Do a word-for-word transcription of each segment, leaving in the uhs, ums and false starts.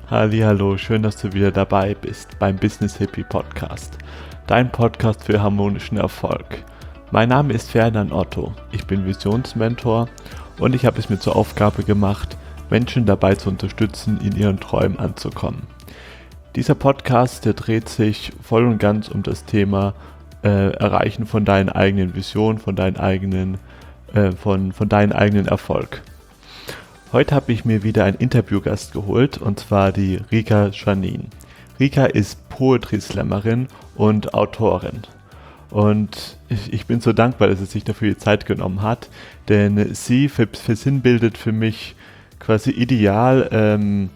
Hallihallo, schön, dass du wieder dabei bist beim Business Hippie Podcast, dein Podcast für harmonischen Erfolg. Mein Name ist Ferdinand Otto, ich bin Visionsmentor und ich habe es mir zur Aufgabe gemacht, Menschen dabei zu unterstützen, in ihren Träumen anzukommen. Dieser Podcast, der dreht sich voll und ganz um das Thema äh, Erreichen von deinen eigenen Visionen, von deinen eigenen, äh, von, von deinem eigenen Erfolg. Heute habe ich mir wieder einen Interviewgast geholt, und zwar die Rika Janine. Rika ist Poetry Slammerin und Autorin. Und ich, ich bin so dankbar, dass sie sich dafür die Zeit genommen hat, denn sie versinnbildet für mich quasi ideal, ähm,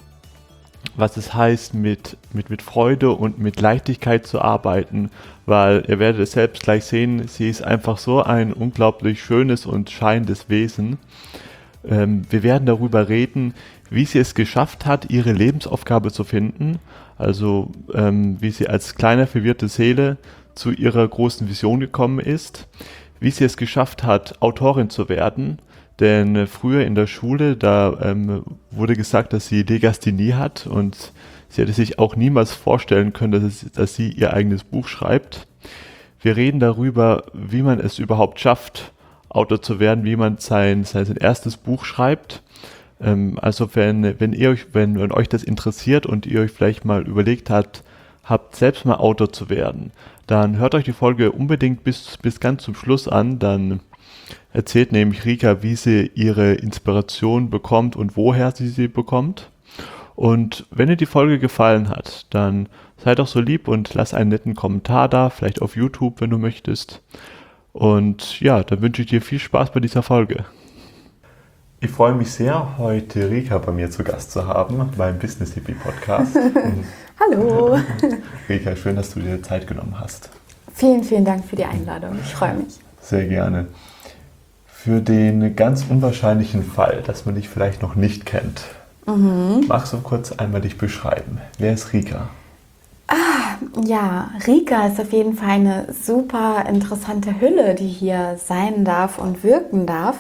was es heißt, mit, mit, mit Freude und mit Leichtigkeit zu arbeiten, weil ihr werdet es selbst gleich sehen, sie ist einfach so ein unglaublich schönes und scheinendes Wesen. Ähm, wir werden darüber reden, wie sie es geschafft hat, ihre Lebensaufgabe zu finden, also ähm, wie sie als kleine verwirrte Seele zu ihrer großen Vision gekommen ist, wie sie es geschafft hat, Autorin zu werden, denn äh, früher in der Schule, da ähm, wurde gesagt, dass sie Legasthenie hat und sie hätte sich auch niemals vorstellen können, dass, es, dass sie ihr eigenes Buch schreibt. Wir reden darüber, wie man es überhaupt schafft, Autor zu werden, wie man sein, sein, sein erstes Buch schreibt. Ähm, also wenn, wenn, ihr euch, wenn, wenn euch das interessiert und ihr euch vielleicht mal überlegt habt, habt selbst mal Autor zu werden, dann hört euch die Folge unbedingt bis, bis ganz zum Schluss an. Dann erzählt nämlich Rika, wie sie ihre Inspiration bekommt und woher sie sie bekommt. Und wenn dir die Folge gefallen hat, dann sei doch so lieb und lass einen netten Kommentar da, vielleicht auf YouTube, wenn du möchtest. Und ja, dann wünsche ich dir viel Spaß bei dieser Folge. Ich freue mich sehr, heute Rika bei mir zu Gast zu haben, beim Business Hippie Podcast. Hallo. Rika, schön, dass du dir Zeit genommen hast. Vielen, vielen Dank für die Einladung. Ich freue mich. Sehr gerne. Für den ganz unwahrscheinlichen Fall, dass man dich vielleicht noch nicht kennt, mhm. magst du kurz einmal dich beschreiben? Wer ist Rika? Ah, ja, Rika ist auf jeden Fall eine super interessante Hülle, die hier sein darf und wirken darf.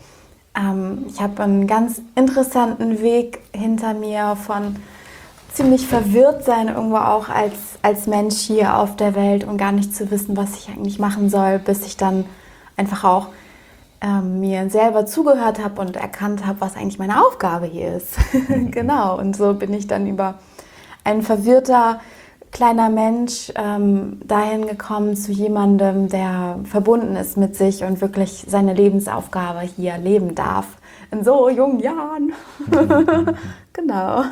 Ähm, ich habe einen ganz interessanten Weg hinter mir von ziemlich verwirrt sein, irgendwo auch als, als Mensch hier auf der Welt und gar nicht zu wissen, was ich eigentlich machen soll, bis ich dann einfach auch ähm, mir selber zugehört habe und erkannt habe, was eigentlich meine Aufgabe hier ist. Genau, und so bin ich dann über ein verwirrter kleiner Mensch ähm, dahin gekommen zu jemandem, der verbunden ist mit sich und wirklich seine Lebensaufgabe hier leben darf. In so jungen Jahren. Genau.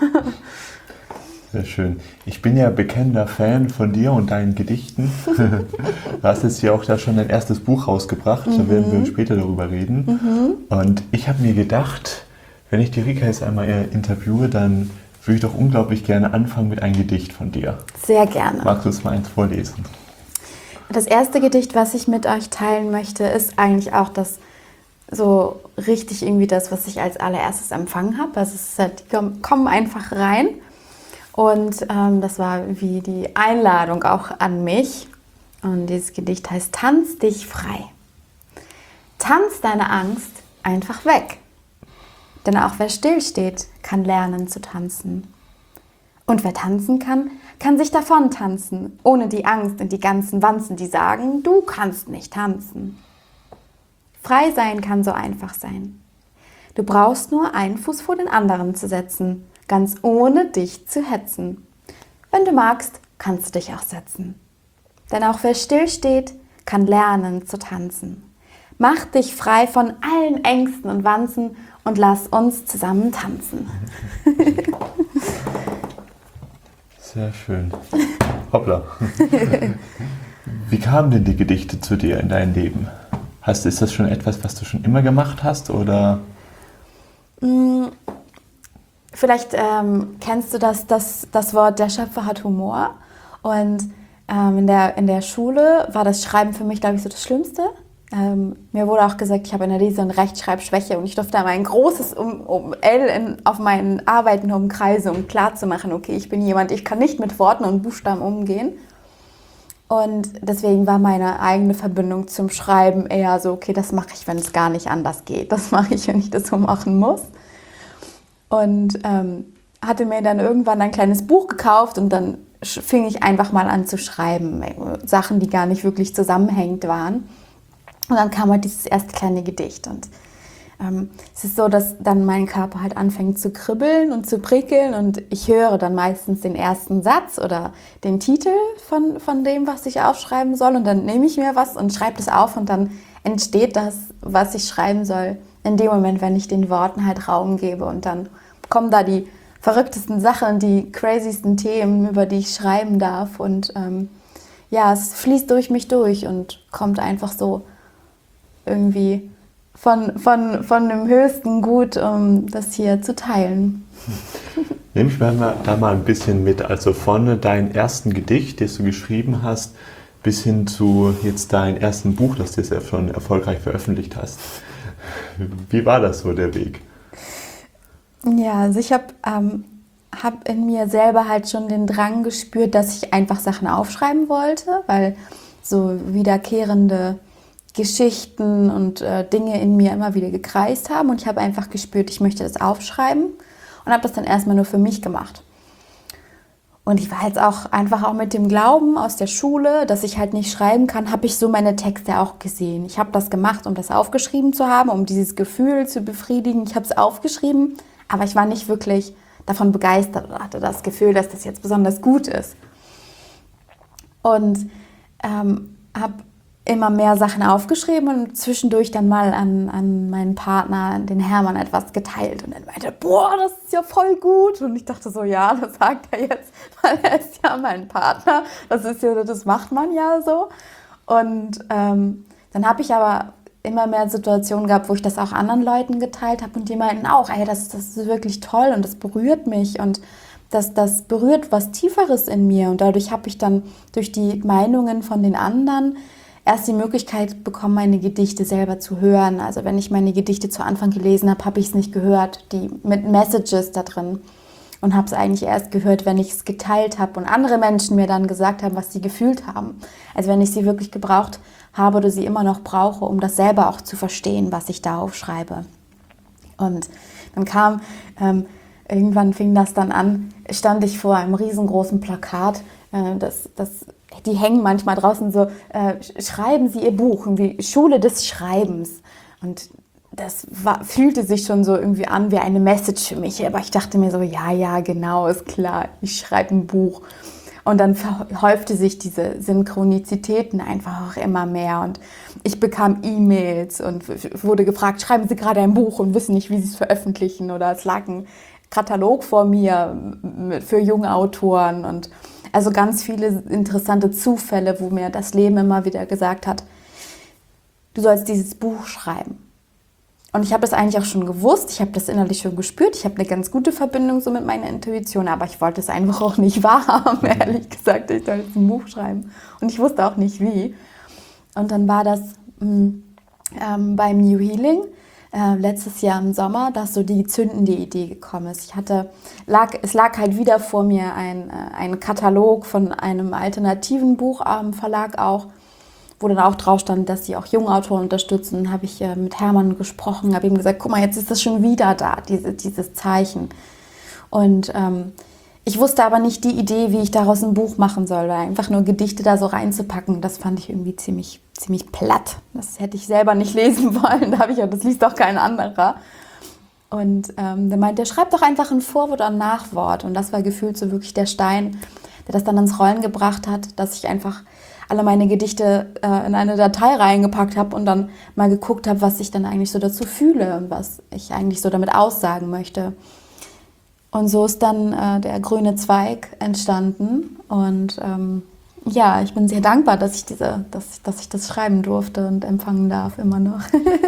Sehr schön. Ich bin ja bekennender Fan von dir und deinen Gedichten. Du hast jetzt hier auch da schon dein erstes Buch rausgebracht, mhm. da werden wir später darüber reden. Mhm. Und ich habe mir gedacht, wenn ich die Rika jetzt einmal interviewe, dann würde ich doch unglaublich gerne anfangen mit einem Gedicht von dir. Sehr gerne. Magst du es mal eins vorlesen? Das erste Gedicht, was ich mit euch teilen möchte, ist eigentlich auch das so richtig irgendwie das, was ich als allererstes empfangen habe. Also es ist halt, die kommen einfach rein. Und ähm, das war wie die Einladung auch an mich. Und dieses Gedicht heißt Tanz dich frei. Tanz deine Angst einfach weg. Denn auch wer stillsteht, kann lernen zu tanzen. Und wer tanzen kann, kann sich davon tanzen, ohne die Angst und die ganzen Wanzen, die sagen, du kannst nicht tanzen. Frei sein kann so einfach sein. Du brauchst nur einen Fuß vor den anderen zu setzen, ganz ohne dich zu hetzen. Wenn du magst, kannst du dich auch setzen. Denn auch wer stillsteht, kann lernen zu tanzen. Mach dich frei von allen Ängsten und Wanzen und lass uns zusammen tanzen. Sehr schön. Hoppla. Wie kamen denn die Gedichte zu dir in dein Leben? Hast, ist das schon etwas, was du schon immer gemacht hast, oder? Vielleicht ähm, kennst du das, das, das Wort, der Schöpfer hat Humor. Und ähm, in, der, in der Schule war das Schreiben für mich, glaube ich, so das Schlimmste. Ähm, mir wurde auch gesagt, ich habe eine Lese- und Rechtschreibschwäche und ich durfte einmal ein großes um, um L in, auf meinen Arbeiten umkreisen, um klarzumachen, okay, ich bin jemand, ich kann nicht mit Worten und Buchstaben umgehen. Und deswegen war meine eigene Verbindung zum Schreiben eher so, okay, das mache ich, wenn es gar nicht anders geht. Das mache ich, wenn ich das so machen muss. Und ähm, hatte mir dann irgendwann ein kleines Buch gekauft und dann fing ich einfach mal an zu schreiben, Sachen, die gar nicht wirklich zusammenhängend waren. Und dann kam halt dieses erste kleine Gedicht und ähm, es ist so, dass dann mein Körper halt anfängt zu kribbeln und zu prickeln und ich höre dann meistens den ersten Satz oder den Titel von, von dem, was ich aufschreiben soll und dann nehme ich mir was und schreibe das auf und dann entsteht das, was ich schreiben soll, in dem Moment, wenn ich den Worten halt Raum gebe und dann kommen da die verrücktesten Sachen, die crazysten Themen, über die ich schreiben darf. Und ähm, ja, es fließt durch mich durch und kommt einfach so irgendwie von, von, von dem höchsten Gut, um das hier zu teilen. Nimm mich mal da mal ein bisschen mit, also von deinem ersten Gedicht, das du geschrieben hast, bis hin zu jetzt deinem ersten Buch, das du jetzt schon erfolgreich veröffentlicht hast. Wie war das so, der Weg? Ja, also ich habe ähm, hab in mir selber halt schon den Drang gespürt, dass ich einfach Sachen aufschreiben wollte, weil so wiederkehrende Geschichten und äh, Dinge in mir immer wieder gekreist haben und ich habe einfach gespürt, ich möchte das aufschreiben und habe das dann erstmal nur für mich gemacht. Und ich war jetzt auch einfach auch mit dem Glauben aus der Schule, dass ich halt nicht schreiben kann, habe ich so meine Texte auch gesehen. Ich habe das gemacht, um das aufgeschrieben zu haben, um dieses Gefühl zu befriedigen. Ich habe es aufgeschrieben, aber ich war nicht wirklich davon begeistert oder hatte das Gefühl, dass das jetzt besonders gut ist. Und ähm, habe immer mehr Sachen aufgeschrieben und zwischendurch dann mal an, an meinen Partner, den Hermann, etwas geteilt. Und er meinte, boah, das ist ja voll gut. Und ich dachte so, ja, das sagt er jetzt, weil er ist ja mein Partner. Das ist ja, das macht man ja so. Und ähm, dann habe ich aber immer mehr Situationen gehabt, wo ich das auch anderen Leuten geteilt habe und die meinten auch, ey, das, das ist wirklich toll und das berührt mich und das, das berührt was Tieferes in mir. Und dadurch habe ich dann durch die Meinungen von den anderen erst die Möglichkeit bekommen, meine Gedichte selber zu hören. Also wenn ich meine Gedichte zu Anfang gelesen habe, habe ich es nicht gehört, die mit Messages da drin. Und habe es eigentlich erst gehört, wenn ich es geteilt habe und andere Menschen mir dann gesagt haben, was sie gefühlt haben. Also wenn ich sie wirklich gebraucht habe oder sie immer noch brauche, um das selber auch zu verstehen, was ich da aufschreibe. Und dann kam, ähm, irgendwann fing das dann an, stand ich vor einem riesengroßen Plakat, äh, das, das die hängen manchmal draußen so, äh, schreiben Sie Ihr Buch, irgendwie Schule des Schreibens. Und das war, fühlte sich schon so irgendwie an wie eine Message für mich. Aber ich dachte mir so, ja, ja, genau, ist klar, ich schreibe ein Buch. Und dann verhäufte sich diese Synchronizitäten einfach auch immer mehr. Und ich bekam E-Mails und wurde gefragt, schreiben Sie gerade ein Buch und wissen nicht, wie Sie es veröffentlichen. Oder es lag ein Katalog vor mir für junge Autoren und also ganz viele interessante Zufälle, wo mir das Leben immer wieder gesagt hat, du sollst dieses Buch schreiben. Und ich habe das eigentlich auch schon gewusst, ich habe das innerlich schon gespürt, ich habe eine ganz gute Verbindung so mit meiner Intuition, aber ich wollte es einfach auch nicht wahrhaben, ehrlich gesagt, ich soll jetzt ein Buch schreiben. Und ich wusste auch nicht wie. Und dann war das mh, ähm, beim New Healing, Äh, letztes Jahr im Sommer, dass so die zündende Idee gekommen ist. Ich hatte, lag, es lag halt wieder vor mir ein, äh, ein Katalog von einem alternativen Buch am Verlag auch, wo dann auch drauf stand, dass sie auch junge Autoren unterstützen. Dann habe ich äh, mit Hermann gesprochen, habe ihm gesagt, guck mal, jetzt ist das schon wieder da, diese, dieses Zeichen. Und ähm, ich wusste aber nicht die Idee, wie ich daraus ein Buch machen soll, weil einfach nur Gedichte da so reinzupacken, das fand ich irgendwie ziemlich, ziemlich platt. Das hätte ich selber nicht lesen wollen, da habe ich ja, das liest doch kein anderer. Und ähm, der meinte, schreib doch einfach ein Vorwort und ein Nachwort. Und das war gefühlt so wirklich der Stein, der das dann ins Rollen gebracht hat, dass ich einfach alle meine Gedichte äh, in eine Datei reingepackt habe und dann mal geguckt habe, was ich dann eigentlich so dazu fühle und was ich eigentlich so damit aussagen möchte. Und so ist dann äh, der grüne Zweig entstanden. Und ähm, ja, ich bin sehr dankbar, dass ich, diese, dass, dass ich das schreiben durfte und empfangen darf, immer noch.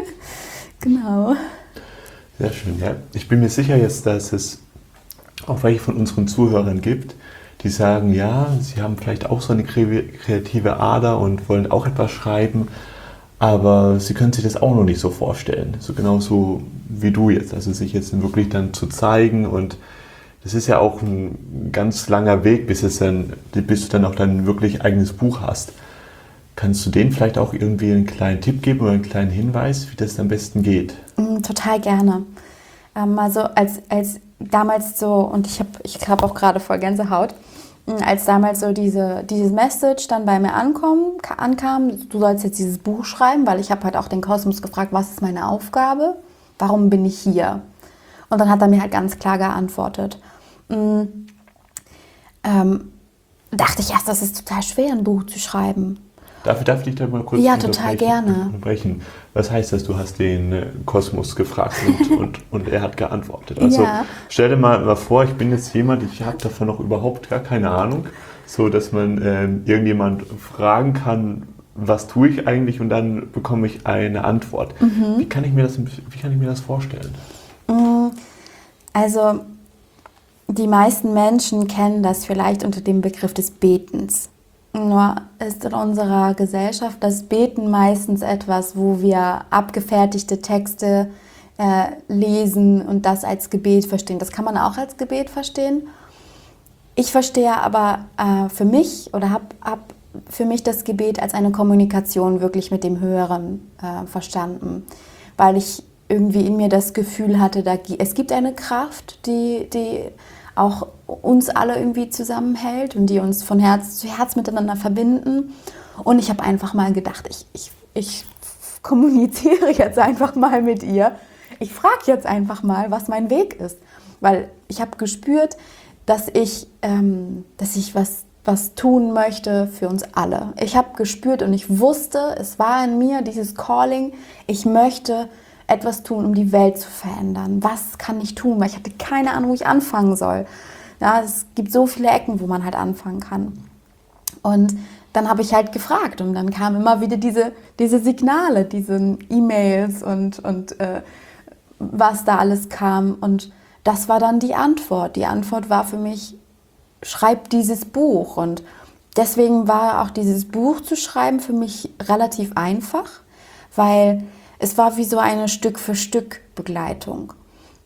Genau. Sehr schön, ja. Ich bin mir sicher jetzt, dass es auch welche von unseren Zuhörern gibt, die sagen, ja, sie haben vielleicht auch so eine kreative Ader und wollen auch etwas schreiben, aber sie können sich das auch noch nicht so vorstellen. So genauso wie du jetzt, also sich jetzt wirklich dann zu zeigen, und das ist ja auch ein ganz langer Weg, bis, es dann, bis du dann auch dein wirklich eigenes Buch hast. Kannst du denen vielleicht auch irgendwie einen kleinen Tipp geben oder einen kleinen Hinweis, wie das am besten geht? Total gerne. Also als, als damals so, und ich habe ich hab auch gerade voll Gänsehaut, als damals so diese, dieses Message dann bei mir ankommen, ankam, du sollst jetzt dieses Buch schreiben, weil ich habe halt auch den Kosmos gefragt, was ist meine Aufgabe, warum bin ich hier? Und dann hat er mir halt ganz klar geantwortet. Mhm. Ähm, dachte ich erst, das ist total schwer, ein Buch zu schreiben. Darf, darf ich dich da mal kurz ja, total gerne. unterbrechen? Was heißt das, du hast den äh, Kosmos gefragt und, und, und er hat geantwortet? Also ja. Stell dir mal, mal vor, ich bin jetzt jemand, ich habe davon noch überhaupt gar keine Ahnung, so dass man äh, irgendjemand fragen kann, was tue ich eigentlich, und dann bekomme ich eine Antwort. Mhm. Wie kann ich mir das, wie kann ich mir das vorstellen? Also die meisten Menschen kennen das vielleicht unter dem Begriff des Betens. Nur ist in unserer Gesellschaft das Beten meistens etwas, wo wir abgefertigte Texte äh, lesen und das als Gebet verstehen. Das kann man auch als Gebet verstehen. Ich verstehe aber äh, für mich oder habe hab für mich das Gebet als eine Kommunikation wirklich mit dem Höheren äh, verstanden, weil ich irgendwie in mir das Gefühl hatte, da, es gibt eine Kraft, die, die auch uns alle irgendwie zusammenhält und die uns von Herz zu Herz miteinander verbinden. Und ich habe einfach mal gedacht, ich, ich, ich kommuniziere jetzt einfach mal mit ihr. Ich frage jetzt einfach mal, was mein Weg ist. Weil ich habe gespürt, dass ich, ähm, dass ich was, was tun möchte für uns alle. Ich habe gespürt und ich wusste, es war in mir dieses Calling, ich möchte etwas tun, um die Welt zu verändern. Was kann ich tun? Weil ich hatte keine Ahnung, wo ich anfangen soll. Ja, es gibt so viele Ecken, wo man halt anfangen kann. Und dann habe ich halt gefragt und dann kamen immer wieder diese, diese Signale, diese E-Mails und, und äh, was da alles kam. Und das war dann die Antwort. Die Antwort war für mich, schreib dieses Buch. Und deswegen war auch dieses Buch zu schreiben für mich relativ einfach, weil es war wie so eine Stück-für-Stück-Begleitung.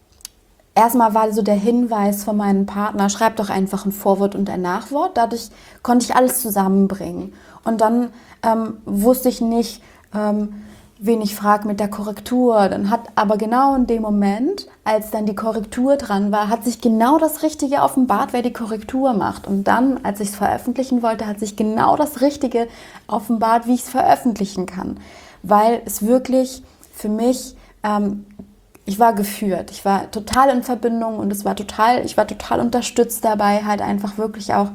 Erstmal war so der Hinweis von meinem Partner, schreib doch einfach ein Vorwort und ein Nachwort. Dadurch konnte ich alles zusammenbringen. Und dann ähm, wusste ich nicht, ähm, wen ich frage mit der Korrektur. Dann hat aber genau in dem Moment, als dann die Korrektur dran war, hat sich genau das Richtige offenbart, wer die Korrektur macht. Und dann, als ich es veröffentlichen wollte, hat sich genau das Richtige offenbart, wie ich es veröffentlichen kann. Weil es wirklich für mich, ähm, ich war geführt, ich war total in Verbindung und es war total, ich war total unterstützt dabei, halt einfach wirklich auch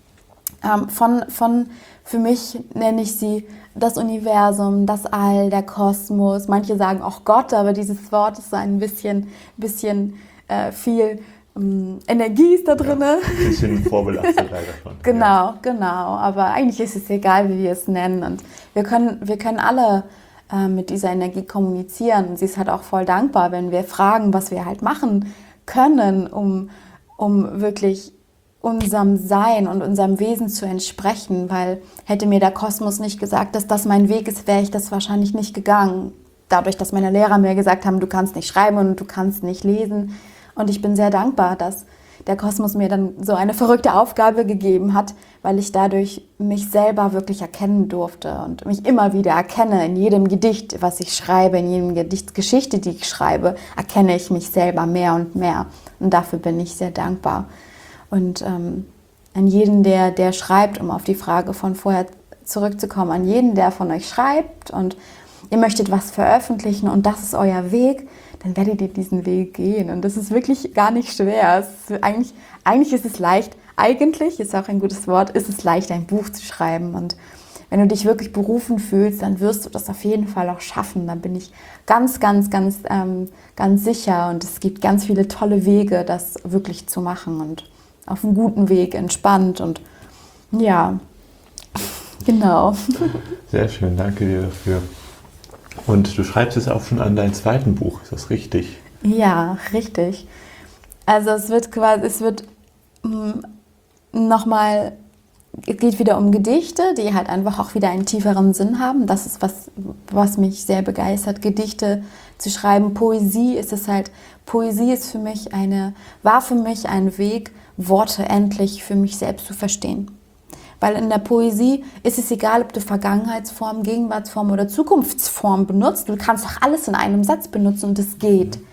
ähm, von, von, für mich nenne ich sie das Universum, das All, der Kosmos. Manche sagen auch Gott, aber dieses Wort ist so ein bisschen, bisschen äh, viel ähm, Energie ist da drin. Ja, ein bisschen vorbelastet leider von. Genau, ja. genau. Aber eigentlich ist es egal, wie wir es nennen. Und wir können, wir können alle äh, mit dieser Energie kommunizieren. Und sie ist halt auch voll dankbar, wenn wir fragen, was wir halt machen können, um, um wirklich unserem Sein und unserem Wesen zu entsprechen. Weil hätte mir der Kosmos nicht gesagt, dass das mein Weg ist, wäre ich das wahrscheinlich nicht gegangen. Dadurch, dass meine Lehrer mir gesagt haben, du kannst nicht schreiben und du kannst nicht lesen. Und ich bin sehr dankbar, dass der Kosmos mir dann so eine verrückte Aufgabe gegeben hat, weil ich dadurch mich selber wirklich erkennen durfte und mich immer wieder erkenne. In jedem Gedicht, was ich schreibe, in jedem Gedichtsgeschichte, die ich schreibe, erkenne ich mich selber mehr und mehr. Und dafür bin ich sehr dankbar. Und ähm, an jeden, der, der schreibt, um auf die Frage von vorher zurückzukommen, an jeden, der von euch schreibt und ihr möchtet was veröffentlichen und das ist euer Weg, dann werdet ihr diesen Weg gehen. Und das ist wirklich gar nicht schwer. Es ist eigentlich, eigentlich ist es leicht, eigentlich, ist auch ein gutes Wort, ist es leicht, ein Buch zu schreiben. Und wenn du dich wirklich berufen fühlst, dann wirst du das auf jeden Fall auch schaffen. Da bin ich ganz, ganz, ganz, ähm, ganz sicher. Und es gibt ganz viele tolle Wege, das wirklich zu machen. Und auf einem guten Weg, entspannt. Und ja, genau. Sehr schön, danke dir dafür. Und du schreibst es auch schon an dein zweiten Buch, ist das richtig? Ja, richtig. Also es wird quasi, es wird nochmal, es geht wieder um Gedichte, die halt einfach auch wieder einen tieferen Sinn haben. Das ist was, was mich sehr begeistert, Gedichte zu schreiben. Poesie ist es halt, Poesie ist für mich eine, war für mich ein Weg, Worte endlich für mich selbst zu verstehen. Weil in der Poesie ist es egal, ob du Vergangenheitsform, Gegenwartsform oder Zukunftsform benutzt. Du kannst doch alles in einem Satz benutzen und es geht.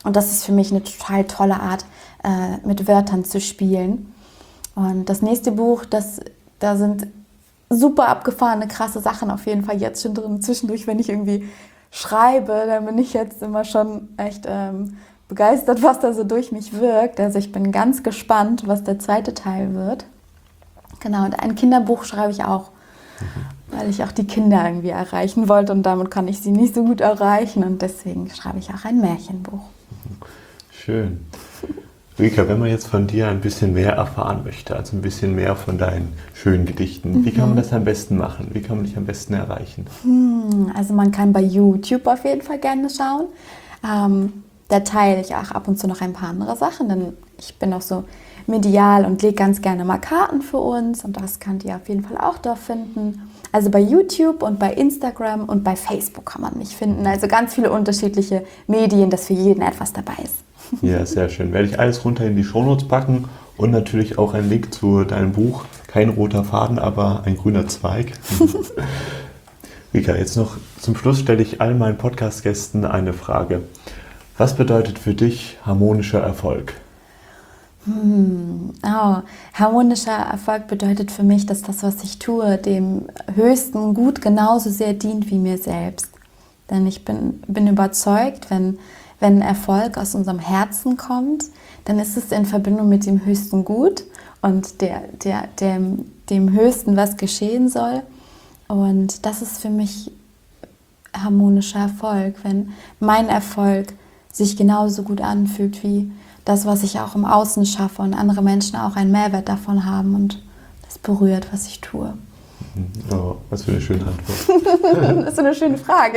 Und das ist für mich eine total tolle Art, äh, mit Wörtern zu spielen. Und das nächste Buch, das, da sind super abgefahrene, krasse Sachen auf jeden Fall jetzt schon drin. Zwischendurch, wenn ich irgendwie schreibe, dann bin ich jetzt immer schon echt ähm, begeistert, was da so durch mich wirkt. Also ich bin ganz gespannt, was der zweite Teil wird. Genau, und ein Kinderbuch schreibe ich auch, mhm. weil ich auch die Kinder irgendwie erreichen wollte und damit kann ich sie nicht so gut erreichen und deswegen schreibe ich auch ein Märchenbuch. Schön. Rika, wenn man jetzt von dir ein bisschen mehr erfahren möchte, also ein bisschen mehr von deinen schönen Gedichten, mhm. wie kann man das am besten machen? Wie kann man dich am besten erreichen? Hm, also man kann bei YouTube auf jeden Fall gerne schauen. Ähm, da teile ich auch ab und zu noch ein paar andere Sachen, denn ich bin auch so medial und lege ganz gerne mal Karten für uns und das könnt ihr auf jeden Fall auch da finden. Also bei YouTube und bei Instagram und bei Facebook kann man mich finden. Also ganz viele unterschiedliche Medien, dass für jeden etwas dabei ist. Ja, sehr schön. Werde ich alles runter in die Shownotes packen und natürlich auch einen Link zu deinem Buch. Kein roter Faden, aber ein grüner Zweig. Rika, jetzt noch zum Schluss stelle ich all meinen Podcast-Gästen eine Frage. Was bedeutet für dich harmonischer Erfolg? Hm, oh, harmonischer Erfolg bedeutet für mich, dass das, was ich tue, dem höchsten Gut genauso sehr dient wie mir selbst. Denn ich bin, bin überzeugt, wenn, wenn Erfolg aus unserem Herzen kommt, dann ist es in Verbindung mit dem höchsten Gut und der, der, dem, dem Höchsten, was geschehen soll. Und das ist für mich harmonischer Erfolg, wenn mein Erfolg sich genauso gut anfühlt wie das, was ich auch im Außen schaffe und andere Menschen auch einen Mehrwert davon haben und das berührt, was ich tue. Oh, was für eine schöne Antwort. Das ist eine schöne Frage.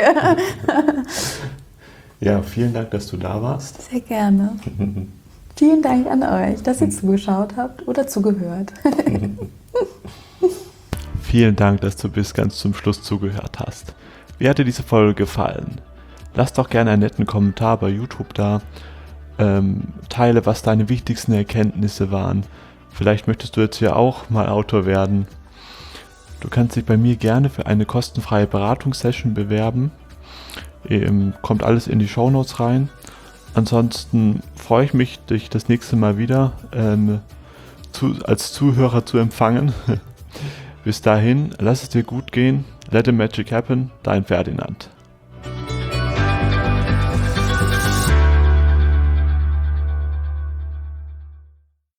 Ja, vielen Dank, dass du da warst. Sehr gerne. Vielen Dank an euch, dass ihr zugeschaut habt oder zugehört. Vielen Dank, dass du bis ganz zum Schluss zugehört hast. Wie hat dir diese Folge gefallen? Lass doch gerne einen netten Kommentar bei YouTube da. Ähm, teile, was deine wichtigsten Erkenntnisse waren. Vielleicht möchtest du jetzt ja auch mal Autor werden. Du kannst dich bei mir gerne für eine kostenfreie Beratungssession bewerben. Ähm, kommt alles in die Shownotes rein. Ansonsten freue ich mich, dich das nächste Mal wieder ähm, zu, als Zuhörer zu empfangen. Bis dahin, lass es dir gut gehen. Let the magic happen. Dein Ferdinand.